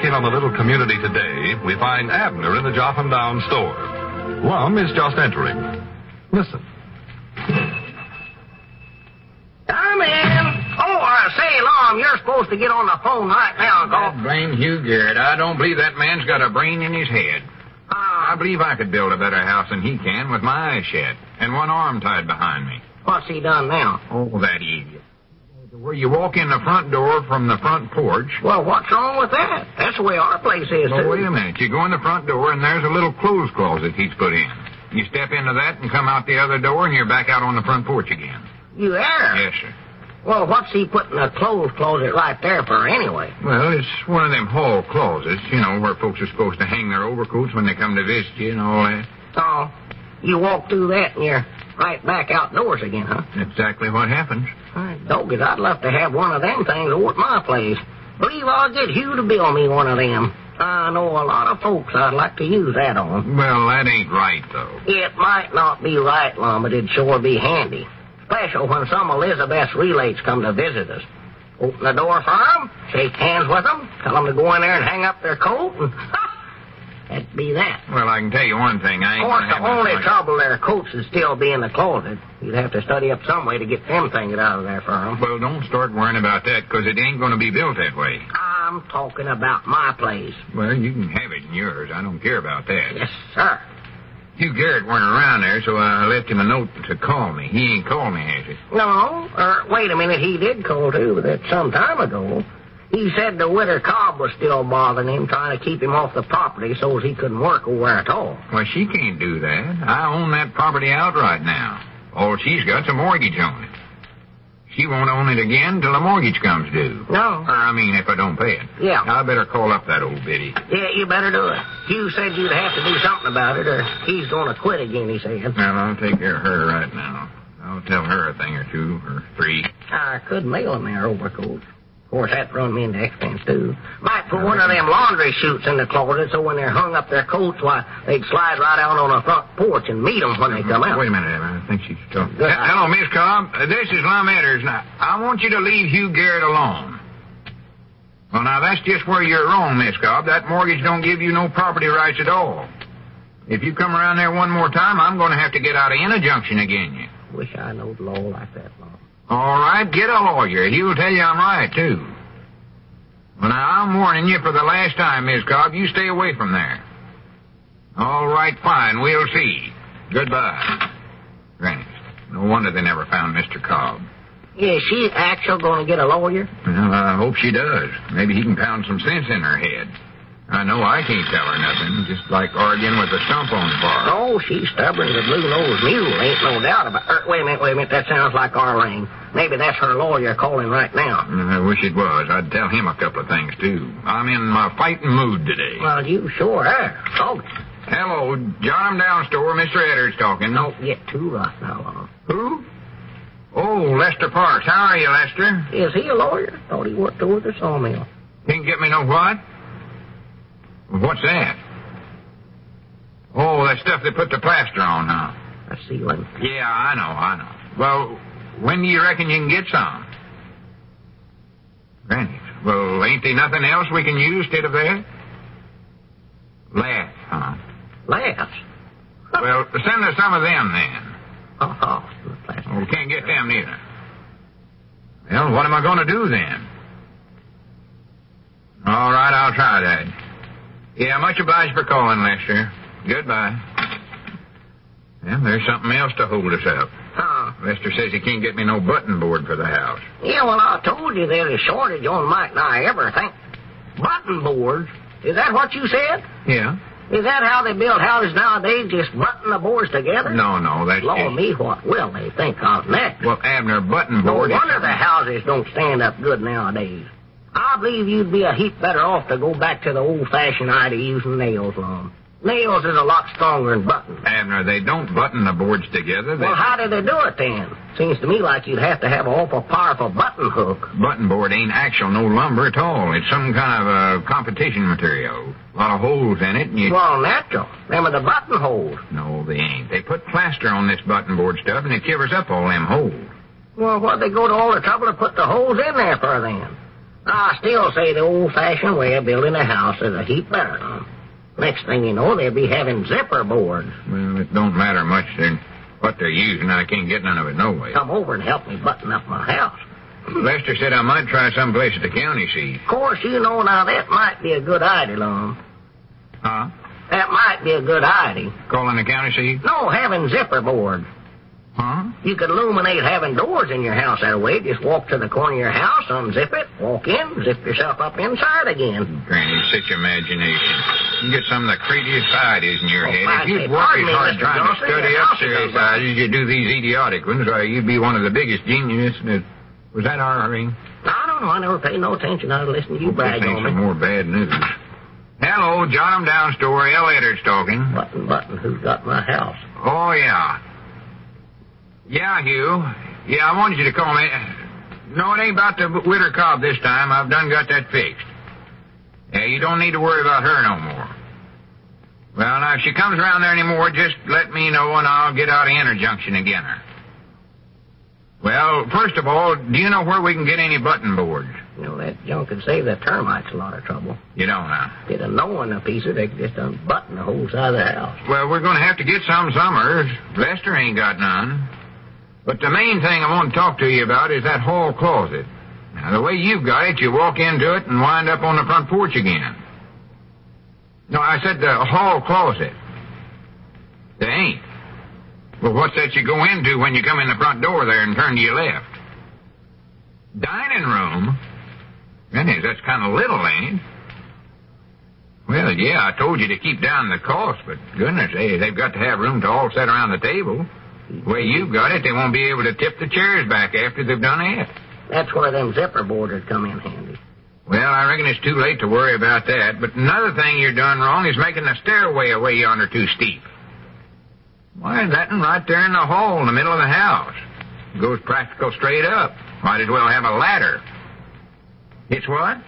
walk in on the little community today, we find Abner in the Jotham Down store. Lum is just entering. Listen. Come in. Oh, say, Lum, you're supposed to get on the phone right now, That blame Hugh Garrett. I don't believe that man's got a brain in his head. I believe I could build a better house than he can with my eyes shut and one arm tied behind me. What's he done now? Oh, that idiot. Where you walk in the front door from the front porch. Well, what's wrong with that? That's the way our place is, Well, too. wait a minute. You go in the front door, and there's a little clothes closet he's put in. You step into that and come out the other door, and you're back out on the front porch again. You there? Yes, sir. Well, what's he putting a clothes closet right there for anyway? Well, it's one of them hall closets, where folks are supposed to hang their overcoats when they come to visit you and all that. Oh, you walk through that and you're right back outdoors again, huh? Exactly what happens. Doggone, I'd love to have one of them things over at my place. Believe I'll get Hugh to build me one of them. I know a lot of folks I'd like to use that on. Well, that ain't right, though. It might not be right, Lum, but it'd sure be handy. Special when some Elizabeth's relates come to visit us. Open the door for them, shake hands with them, tell them to go in there and hang up their coat, and that'd be that. Well, I can tell you one thing. I ain't Of course, gonna the have only much trouble their coats would still be in the closet. You'd have to study up some way to get them things out of there for them. Well, don't start worrying about that, because it ain't going to be built that way. I'm talking about my place. Well, you can have it in yours. I don't care about that. Yes, sir. Hugh Garrett weren't around there, so I left him a note to call me. He ain't called me, has he? No, wait a minute, he did call, too, but that's some time ago. He said the widow Cobb was still bothering him, trying to keep him off the property so he couldn't work over there at all. Well, she can't do that. I own that property outright now. All she's got's a mortgage on it. She won't own it again till the mortgage comes due. No. If I don't pay it. Yeah. I better call up that old biddy. Yeah, you better do it. Hugh said you'd have to do something about it, or he's going to quit again, he said. Well, I'll take care of her right now. I'll tell her a thing or two, or three. I could mail them their overcoats. Of course, that'd run me into expense, too. Might put one of them laundry chutes in the closet so when they're hung up their coats, why, they'd slide right out on the front porch and meet them when they come out. Wait a minute, I think she's talking. Hello, Miss Cobb. This is Lum Edders. Now, I want you to leave Hugh Garrett alone. Well, now, that's just where you're wrong, Miss Cobb. That mortgage don't give you no property rights at all. If you come around there one more time, I'm going to have to get out of injunction again you. Wish I knowed law like that, Lum. All right, get a lawyer. He'll tell you I'm right, too. Well, now, I'm warning you for the last time, Miss Cobb. You stay away from there. All right, fine. We'll see. Goodbye. Granny, no wonder they never found Mr. Cobb. Is she actually going to get a lawyer? Well, I hope she does. Maybe he can pound some sense in her head. I know I can't tell her nothing, just like arguing with a stump on the bar. Oh, she's stubborn as a blue-nosed mule, ain't no doubt about it. Wait a minute, that sounds like Arlene. Maybe that's her lawyer calling right now. I wish it was. I'd tell him a couple of things, too. I'm in my fighting mood today. Well, you sure are. Oh. Hello, Jotham Down store, Mr. Edders talking. Don't get too rough now, Lum. Who? Oh, Lester Parks. How are you, Lester? Is he a lawyer? Thought he worked over the sawmill. Can't get me no what? What's that? Oh, that stuff they put the plaster on, huh? The ceiling. Yeah, I know. Well, when do you reckon you can get some? Granny, well, ain't there nothing else we can use instead of that? Laths, huh? Laths? Well, send us some of them, then. Oh, we can't get them neither. Well, what am I going to do, then? All right, I'll try that. Yeah, much obliged for calling, Lester. Goodbye. Well, there's something else to hold us up. Huh? Lester says he can't get me no button board for the house. Yeah, well, I told you there's a shortage on Mike and I everything. Button boards? Is that what you said? Yeah. Is that how they build houses nowadays, just button the boards together? No, that's Lord me, what will they think of next? Well, Abner, button board... No wonder the houses don't stand up good nowadays. I believe you'd be a heap better off to go back to the old-fashioned idea using nails, Lum. Nails is a lot stronger than buttons. Abner, they don't button the boards together. Well, how do they do it, then? Seems to me like you'd have to have an awful powerful button hook. Button board ain't actual no lumber at all. It's some kind of a competition material. A lot of holes in it, and you... Well, natural. Them are the button holes. No, they ain't. They put plaster on this button board stuff, and it covers up all them holes. Well, what'd they go to all the trouble to put the holes in there for, then? I still say the old-fashioned way of building a house is a heap better, Lum. Next thing you know, they'll be having zipper boards. Well, it don't matter much then what they're using. I can't get none of it no way. Come over and help me button up my house. Lester said I might try someplace at the county seat. Of course, you know now that might be a good idea, Lum. Huh? That might be a good idea. Calling the county seat? No, having zipper board. Huh? You could illuminate having doors in your house that way. Just walk to the corner of your house, unzip it, walk in, zip yourself up inside again. Granny, such imagination. You get some of the craziest ideas in your head. If you'd work pardon as me, hard Mr. trying to Johnson, study your up house is serious over. ideas as you do these idiotic ones, why, you'd be one of the biggest geniuses. Was that our ring? I don't know. I never paid no attention. I listened to you brag This on ain't some me. more bad news. Hello, Jot 'em Down Story. L. Edwards talking. Button, who's got my house? Oh, yeah. Yeah, Hugh. Yeah, I wanted you to call me. No, it ain't about the Witter Cobb this time. I've done got that fixed. Yeah, you don't need to worry about her no more. Well, now, if she comes around there anymore, just let me know and I'll get out of Interjunction again her. Well, first of all, do you know where we can get any button boards? You know, that junk could save the termites a lot of trouble. You don't know. Get a knowing a piece of they could just unbutton the whole side of the house. Well, we're going to have to get some summers. Lester ain't got none. But the main thing I want to talk to you about is that hall closet. Now, the way you've got it, you walk into it and wind up on the front porch again. No, I said the hall closet. They ain't. Well, what's that you go into when you come in the front door there and turn to your left? Dining room? Goodness, that's kind of little, ain't it? Well, yeah, I told you to keep down the cost, but goodness, they've got to have room to all sit around the table. The way you've got it, they won't be able to tip the chairs back after they've done it. That's where them zipper boards would come in handy. Well, I reckon it's too late to worry about that, but another thing you're done wrong is making the stairway away yonder too steep. Why, that one right there in the hall in the middle of the house. It goes practical straight up. Might as well have a ladder. It's what?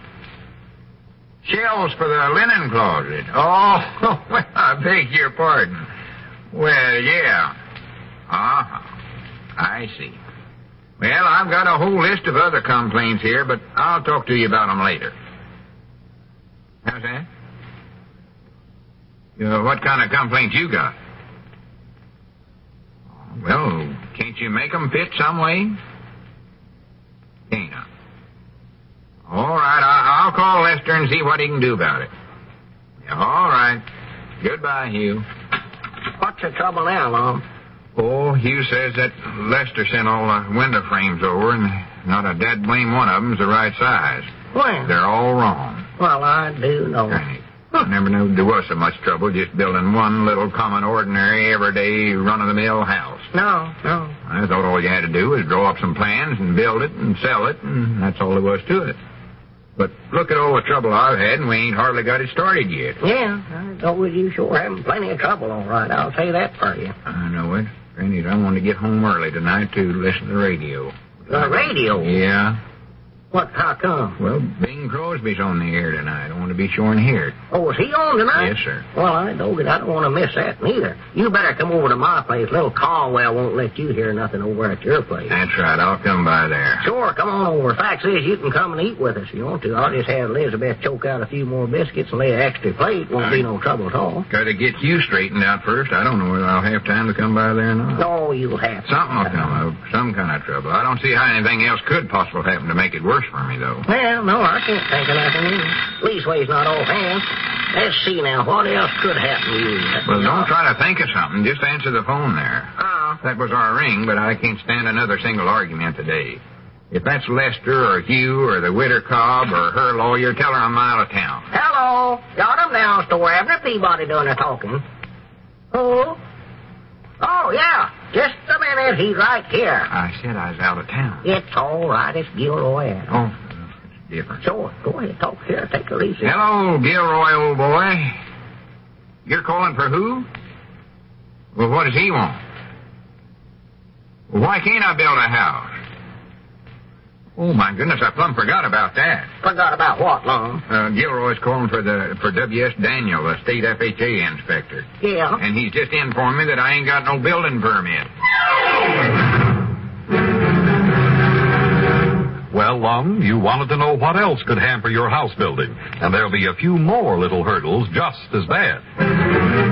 Shelves for the linen closet. Oh, well, I beg your pardon. Well, yeah. I see. Well, I've got a whole list of other complaints here, but I'll talk to you about them later. How's that? What kind of complaints you got? Well, can't you make them fit some way? Can't I? All right, I'll call Lester and see what he can do about it. All right. Goodbye, Hugh. What's the trouble now, Lum? Oh, Hugh says that Lester sent all the window frames over, and not a dead blame one of them's the right size. Well, They're all wrong. well, I do know. I never knew there was so much trouble just building one little common, ordinary, everyday, run-of-the-mill house. No. I thought all you had to do was draw up some plans and build it and sell it, and that's all there was to it. But look at all the trouble I've had, and we ain't hardly got it started yet. Yeah, I go with you sure having plenty of trouble, all right. I'll say that for you. I know it. Granny, I want to get home early tonight to listen to the radio. The radio? Yeah. What, how come? Well, Bing Crosby's on the air tonight. I want to be sure and hear it. Oh, is he on tonight? Yes, sir. Well, I don't want to miss that neither. You better come over to my place. Little Caldwell won't let you hear nothing over at your place. That's right. I'll come by there. Sure, come on over. Fact is, you can come and eat with us if you want to. I'll just have Elizabeth choke out a few more biscuits and lay an extra plate. Won't be no trouble at all. Got to get you straightened out first. I don't know whether I'll have time to come by there or not. No, you'll have to. Something will come up. Some kind of trouble. I don't see how anything else could possibly happen to make it worse for me, though. Well, no, I can't think of nothing either. Leastways, not offhand. Let's see now. What else could happen to you? Well, don't try to think of something. Just answer the phone there. That was our ring, but I can't stand another single argument today. If that's Lester or Hugh or the Witter Cobb or her lawyer, tell her I'm out of town. Hello. Got 'em down, store. Abner Peabody doing the talking. Who? Oh, yeah. Just a minute. He's right here. I said I was out of town. It's all right. It's Gilroy Adams. Oh, it's different. Sure. Go ahead. Talk here. Take it easy. Hello, Gilroy, old boy. You're calling for who? Well, what does he want? Well, why can't I build a house? Oh, my goodness, I plumb forgot about that. Forgot about what, Lum? Gilroy's calling for W.S. Daniel, the state FHA inspector. Yeah. And he's just informed me that I ain't got no building permit. Well, Lum Some, you wanted to know what else could hamper your house building, and there'll be a few more little hurdles just as bad.